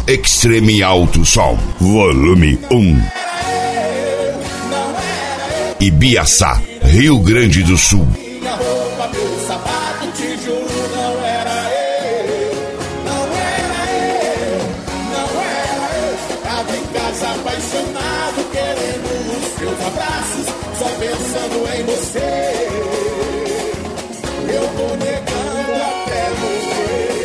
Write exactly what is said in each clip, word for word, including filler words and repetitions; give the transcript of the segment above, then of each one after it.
Extreme Alto Som, volume um. Ibiaçá, Rio Grande do Sul. Minha roupa, meu sapato, te juro, não era eu, não era eu, não era eu. Tava em casa apaixonado, querendo os seus abraços, só pensando em você. Eu vou negando até morrer.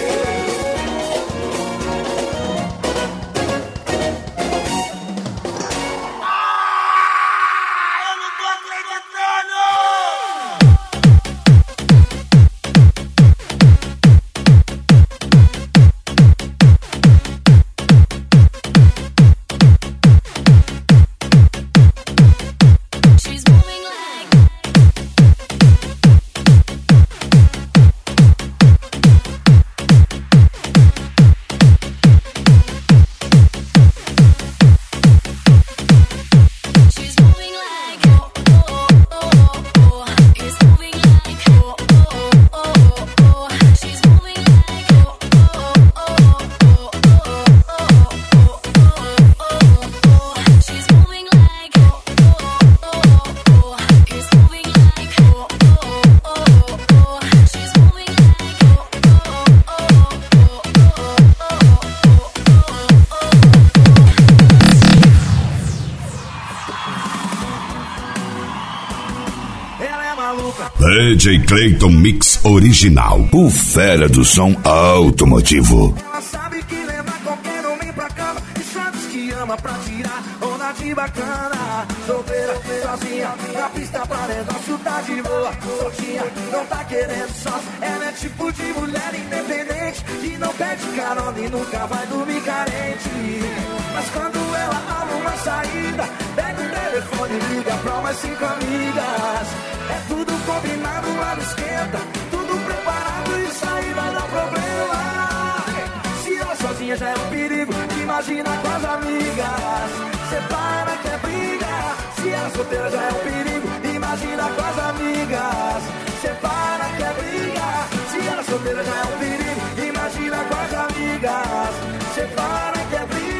D J Clayton Mix Original, o fera do som automotivo. Ela sabe que leva qualquer homem pra cama e sabe que ama pra tirar onda de bacana. Solteira, sozinha, na pista pra negócio tá de boa. Soltinha, não tá querendo só. Ela é tipo de mulher independente que não pede carona e nunca vai dormir carente. Mas quando ela arruma uma saída, pega o telefone e liga pra umas cinco amigas. É tudo combinado lá no esquenta, tudo preparado e isso aí vai dar problema. Se ela sozinha já é um perigo, imagina com as amigas. Separa que é briga. Se ela solteira já é um perigo, imagina com as amigas. Separa que é briga. Se ela solteira já é um perigo, imagina com as amigas. Separa que é briga.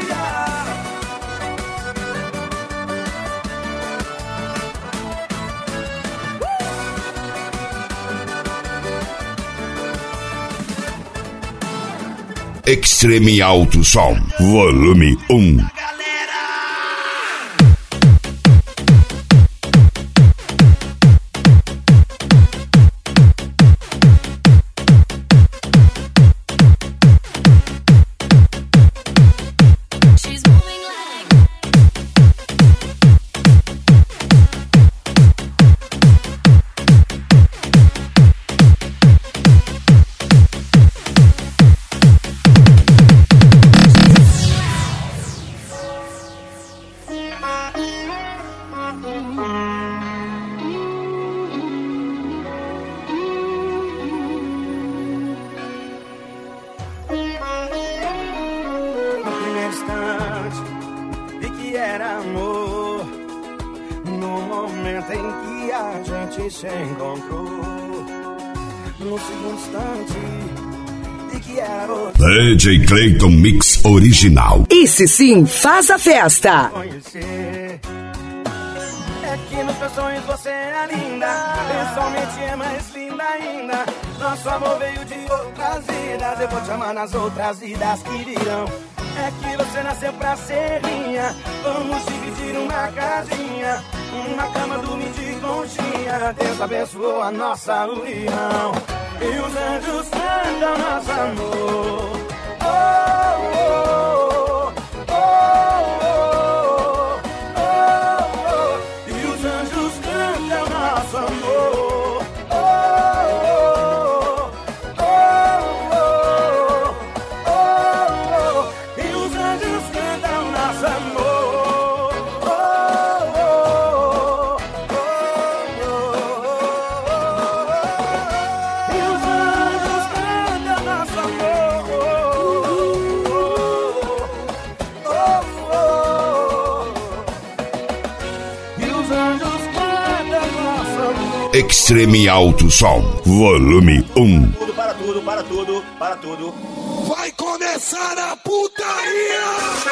Extreme Alto Som, volume um. D J Clayton Mix Original. Esse sim faz a festa. É que nos meus sonhos você é linda, pessoalmente é mais linda ainda. Nosso amor veio de outras vidas, eu vou te amar nas outras vidas que virão. É que você nasceu pra ser minha, vamos dividir uma casinha, uma cama, dormir de conchinha. Deus abençoou a nossa união e os anjos cantam nosso amor. Oh, oh, oh, oh, oh, oh, oh. E os anjos cantam nosso amor. Oh, oh, oh, oh, oh, oh. E os anjos cantam nosso amor. Oh, oh, oh, oh. E os anjos cantam nosso amor. Extreme Alto Som, volume um. Tudo, para tudo, para tudo, para tudo. Vai começar a putaria!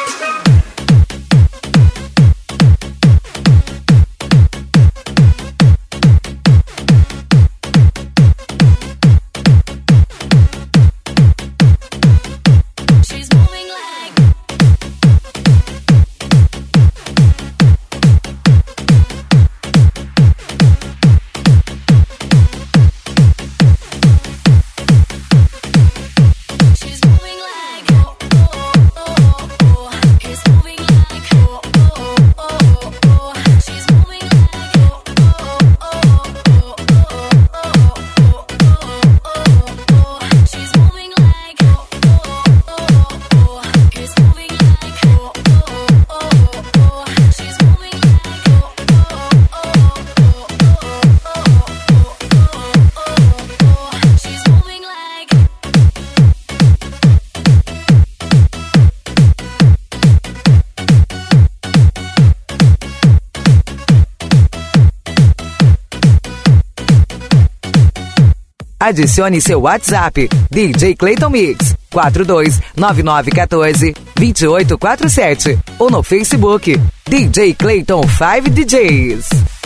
Adicione seu WhatsApp, D J Clayton Mix, quatro dois nove nove um quatro, dois oito quatro sete, ou no Facebook, D J Clayton cinco D Js.